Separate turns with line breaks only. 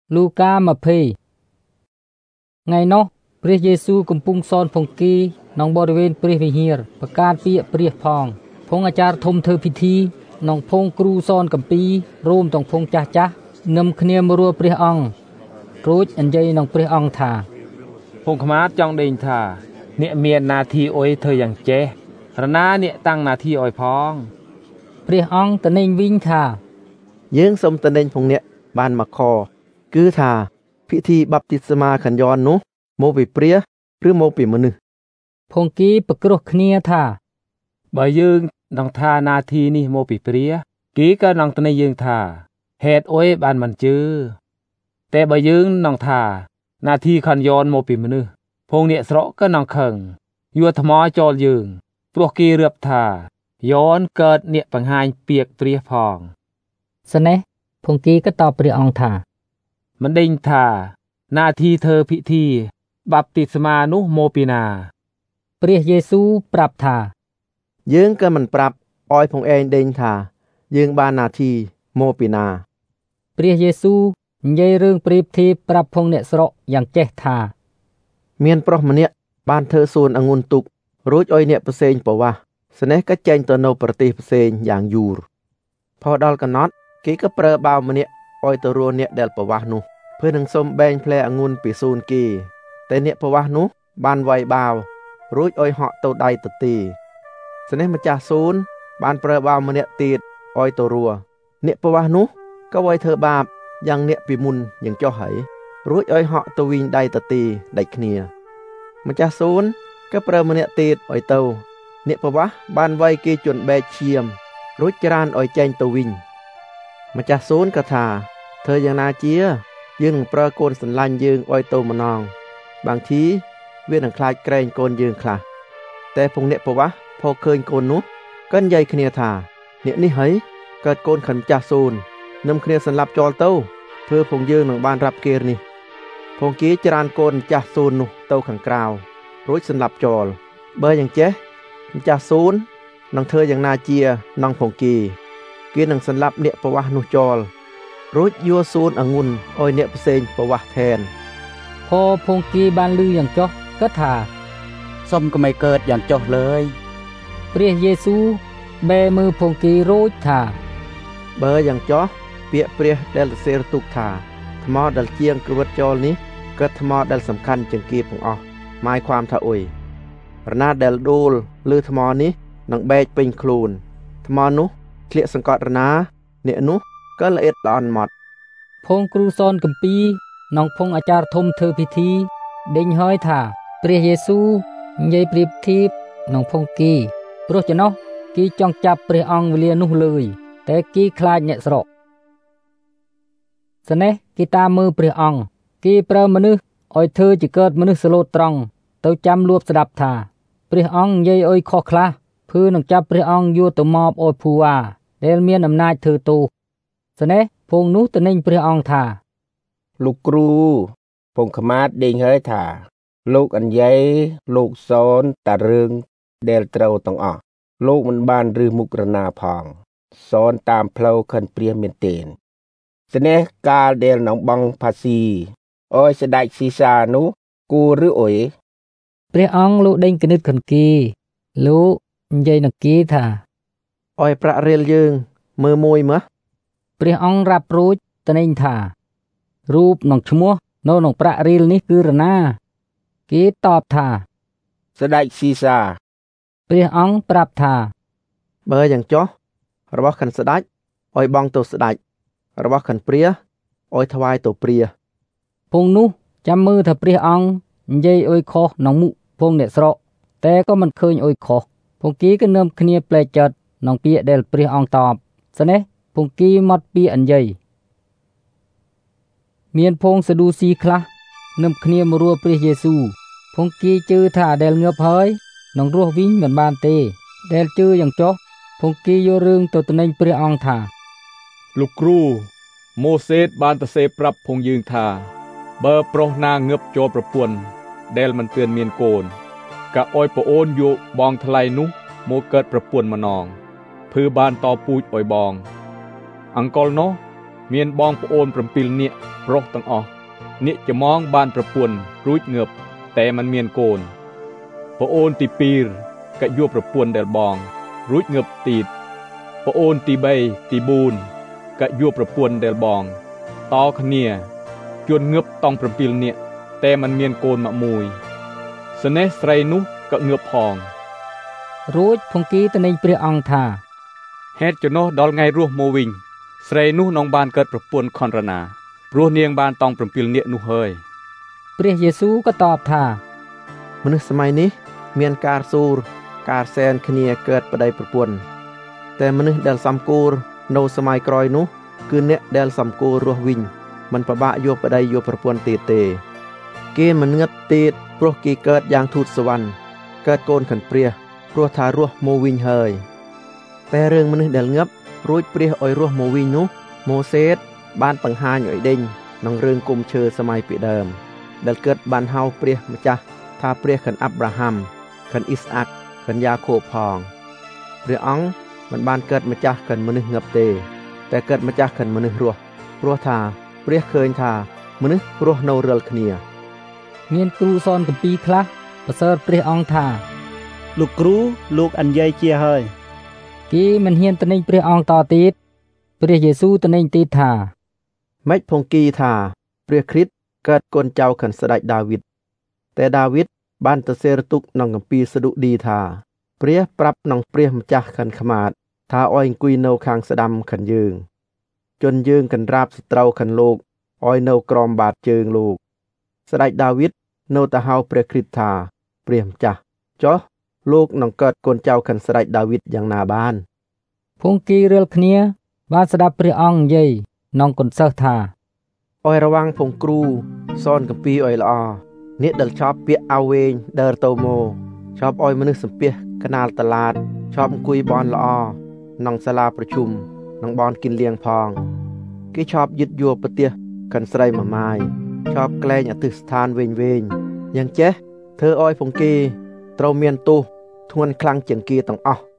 ลูกามาเพไงเนาะพระเยซูកំពុងសនភង្គីក្នុងបរិវេណព្រះវិហារប្រកាសពាក្យព្រះផងភងអាចារ្យធំធ្វើពិធីក្នុងភងគ្រូសនកម្ពីរួមទាំងភងចាស់ចាស់នឹមគ្នាមករួព្រះអង្គរួចនិយាយនឹងព្រះអង្គថា
ភងខ្មាតចង់ដេញថាអ្នកមាននាទីអុយធ្វើយ៉ាងចេះរណាអ្នកតាំងនាទីអុយផង
ព្រះអង្គតនេញវិញថា
យើងសូមតនេញភងអ្នកបានមកខគឺថាពិធីបាប់ទីស្មាខញ្ញននោះមកពីព្រះឬមកពីមនុស្ស
ភងគីប្រគ្រោះគ្នាថា
បើយើងនឹងថានាទីនេះមកពីព្រះគីក៏នឹងតនេញយើងថាហេតុអុយបានមិនជឿតែបើយើងនឹងថានាទីខញ្ញនមកពីមនុស្សភងអ្នកស្រកក៏នឹងខឹងយកថ្មចោលយើងព្រោះគេរៀបថាយ៉នកើតអ្នកបង្ហាញពាក្យព្រះផង
ស្នេះភងគីក៏តបព្រះអង្គថា
មិនដេញថានាទីធ្វើពិធីបាប់ទីស្មានោះមកពីណា
ព្រះយេស៊ូវប្រាប់ថា
យើងក៏មិនប្រាប់អោយភងឯងដេញថាយើងបាននាទីមកពីណា
ព្រះយេស៊ូវនិយាយរឿងប្រៀបធៀបប្រាប់ភងអ្នកស្រកយ៉ាងចេះថា
មានប្រុសម្នាក់បានធ្វើសួនអង្គុនទុករួចអុយអ្នកផ្សេងប្រវាស់ស្នេះក៏ចេញទៅនៅប្រទេសផ្សេងយ៉ាងយូរพอដល់កណត់គេក៏ប្រើបាវម្នាក់អុយទៅរស់អ្នកដែលប្រវាស់នោះเพื่อនឹងសុំបែងផ្លែអង្គុនពីសួនគេតែអ្នកប្រវាស់នោះបានវាយបាវរួចអុយហក់ទៅដៃទៅទីស្នេះម្ចាស់សួនបានប្រើបាវម្នាក់ទៀតអុយទៅរស់អ្នកប្រវាស់នោះក៏វាយធ្វើបាបយ៉ាងអ្នកពីមុនយ៉ាងចុះហើយរួចអុយហក់ទៅវិញដៃទៅទីដាច់គ្នាម្ចាស់សួនក៏ប្រើម្នាក់ទៀតអុយទៅអ្នកប្រវាស់បានវាយគេជន់បែកឈាមរួចច្រានអុយចេញទៅវិញម្ចាស់សួនក៏ថាធ្វើយ៉ាងណាជាយើងនឹងប្រើកូនសន្លាញ់យើងអុយទៅម្ដងบางทีវានឹងខ្លាចក្រែងកូនយើងខ្លះតែពងអ្នកប្រវាស់พอឃើញកូននោះក៏និយាយគ្នាថាអ្នកនេះហើយកើតកូនខិនម្ចាស់សួននឹមគ្នាសន្លាប់ចោលទៅធ្វើពងយើងនឹងបានរាប់គេនេះពងគេច្រានកូនម្ចាស់សួននោះទៅខាងក្រៅរួចសន្លាប់ចោលបើយ៉ាងចេះម្ចាស់សួននឹងធ្វើយ៉ាងណាជានងពងគេនឹងសន្លាប់អ្នកប្រវាស់នោះចោលរួចយកសួនអង្គុនអោយអ្នកផ្សេងប្រវាស់ថែន
พอភងគីបានឮយ៉ាងចុះក៏ថា
សុំកុំឲ្យកើតយ៉ាងចុះលើយ
ព្រះយេស៊ូវបែរមើលភងគីរួចថា
បើយ៉ាងចុះពាក្យព្រះដែលសរសេរទុកថាថ្មដែលជាងគ្រវិតចោលនេះគឺថ្មដែលសំខាន់ជាងគេទាំងអស់หมายความថាអុយរណាដែលដួលលើថ្មនេះនឹងបែកពេញខ្លួនថ្មនោះធ្លាក់សង្កត់រណាអ្នកនោះក៏ល្អិតល្អន់ម៉ត់
ភងគ្រូសនកម្ពីក្នុងភងអាចារ្យធំធ្វើពិធីដេញហើយថាព្រះយេស៊ូវនិយាយប្រៀបធៀបក្នុងភងគីព្រោះចំណោះគីចង់ចាប់ព្រះអង្គវេលានោះលើយតែគីខ្លាចអ្នកស្រកស្នេះគេតាមមើលព្រះអង្គគេប្រើមនុស្សឲ្យធ្វើជាកើតមនុស្សសឡូតត្រង់ទៅចាំលួបស្ដាប់ថាព្រះអង្គនិយាយឲ្យខុសខ្លះភឿនឹងចាប់ព្រះអង្គយកទៅមកឲ្យភូវ៉ាដែលមានអំណាចធ្វើទោសស្នេះភងនោះទៅនេញព្រះអង្គថា
លោកគ្រូពងខ្មាតដេញហើយថាលោកអញ្ញៃលោកសនតារឿងដែលត្រូវទាំងអស់លោកមិនបានរឹសមុខរណាផងសនតាមផ្លូវខិនព្រះមែនទេស្នេះកាលដែលនងបងផាស៊ីអើយស្ដេចស៊ីសានោះគូឬអុយ
ព្រះអង្គលោកដេញគនិតខិនគីលោកនិយាយនឹងគីថា
អើយប្រាក់រៀលយើងមើលមួយមើល
ព្រះអង្គរាប់រួចតនេញថារូបនឹងឈ្មោះនៅក្នុងប្រាក់រៀលនេះគឺរណាគេតបថា
ស្ដេចស៊ីសា
ព្រះអង្គប្រាប់ថា
បើយ៉ាងចុះរបស់ខិនស្ដេចអោយបងទៅស្ដេចរបស់ខិនព្រះអោយថ្វាយទៅព្រះ
ពងនោះចាំមើលថាព្រះអង្គនិយាយអុយខុសក្នុងមុខពងអ្នកស្រកតែក៏មិនឃើញអុយខុសពងគីក៏នឹមគ្នាប្លែកចិត្តក្នុងពាក្យដែលព្រះអង្គតបស្នេះពងគីមកពាក្យអញ្ញៃមានភងសឌូស៊ីខ្លះនឹមគ្នាមករੂព្រះយេស៊ូវភងគីជឿថាដែលងើបហើយនឹងរស់វិញមិនបានទេដែលជឿយ៉ាងចុះភងគីយករឿងទៅតនេញព្រះអង្គថា
លោកគ្រូម៉ូសេសបានសរសេរប្រាប់ភងយើងថាបើប្រុសណាងើបចូលប្រពន្ធដែលមិនទាន់មានកូនក៏អោយប្អូនយកបងថ្លៃនោះមកកើតប្រពន្ធម្ដងភឺបានតពូជអោយបងអង្គលនោះមានបងប្អូន7នាក់ប្រុសទាំងអស់អ្នកច្មងបានប្រពន្ធរួចងើបតែมันមានកូនប្អូនទី2ក៏យកប្រពន្ធដែលបងរួចងើបទៀតប្អូនទី3ទី4ក៏យកប្រពន្ធដែលបងតគ្នាជួនងើបតង់7នាក់តែมันមានកូនមកមួយស្នេហ៍ស្រីនោះក៏ងើបផង
រួចភង្គីទៅនឹងព្រះអង្គថា
ហេតុចំណុះដល់ថ្ងៃរស់មកវិញស្រីនោះនឹងបានកើតប្រពន្ធខនរណាព្រោះនាងបានតង់7នាក់នោះហើយ
ព្រះយេស៊ូវក៏តបថា
មនុស្សសម័យនេះមានការសូរការសែនគ្នាកើតប្តីប្រពន្ធតែមនុស្សដែលសំគូរនៅសម័យក្រោយនោះគឺអ្នកដែលសំគូររស់វិញមិនប្របាក់យកប្តីយកប្រពន្ធទៀតទេគេមិនងឹតទៀតព្រោះគេកើតយ៉ាងទូតសវណ្ណកើតកូនខិនព្រះព្រោះថារស់មកវិញហើយតែរឿងមនុស្សដែលងឹបរួចព្រះឲ្យរស់មកវិញនោះម៉ូសេសបានបង្ហាញឲ្យដេញក្នុងរឿងគុំឈើសម័យពីដើមដែលកើតបានហៅព្រះម្ចាស់ថាព្រះខិនអាប់រ៉ាហាំខិនអ៊ីស្អាកខិនយ៉ាកូបផងព្រះអង្គមិនបានកើតម្ចាស់ខិនមនុស្សងឹបទេតែកើតម្ចាស់ខិនមនុស្សរស់ព្រោះថាព្រះឃើញថាមនុស្សរស់នៅរាល់គ្នា
មានគ្រូសនគម្ពីរខ្លះប្រសើរព្រះអង្គថា
លោកគ្រូលោកអញ្ញៃជាហើយ
គេមិនហ៊ានទៅនឹងព្រះអង្គតទៀតព្រះយេស៊ូវទៅនឹងទៀតថា
ម៉េចភង្គីថាព្រះគ្រីស្ទកើតកូនចៅខិនស្ដេចដាវីតតែដាវីតបានទៅសេរទុកក្នុងគម្ពីរសឌុឌីថាព្រះប្រាប់ក្នុងព្រះម្ចាស់ខិនខ្មាតថាឲ្យអង្គុយនៅខាងស្ដាំខិនយើងជនយើងកណ្រាបសត្រូវខិនលោកឲ្យនៅក្រោមបាតជើងលោកស្ដេចដាវីតនៅតែហៅព្រះគ្រីស្ទថាព្រះម្ចាស់ចុះលោកនឹងកើតកូនចៅខិនស្ដេចដាវីតយ៉ាងណាបាន
ភង្គីរាល់គ្នាបានស្ដាប់ព្រះអង្គនិយាយក្នុងកុនសិស្សថា
ឲ្យระวังភង្គ្រូសនគម្ពីរឲ្យល្អអ្នកដែលชอบពាក្យអវែងដើរទៅមកชอบឲ្យមនុស្សសំពះកណាលតឡាតชอบអង្គុយបនល្អក្នុងសាលាប្រជុំនិងបនកិនលៀងផងគេชอบយឹតយួរប្រទេសខិនស្រីមួយម៉ាយชอบក្លែងអតិស្ថានវែងយ៉ាងចេះធ្វើឲ្យភង្គីត្រូវមានទោសធ្ងន់ខ្លាំងជាងគេទាំងអស់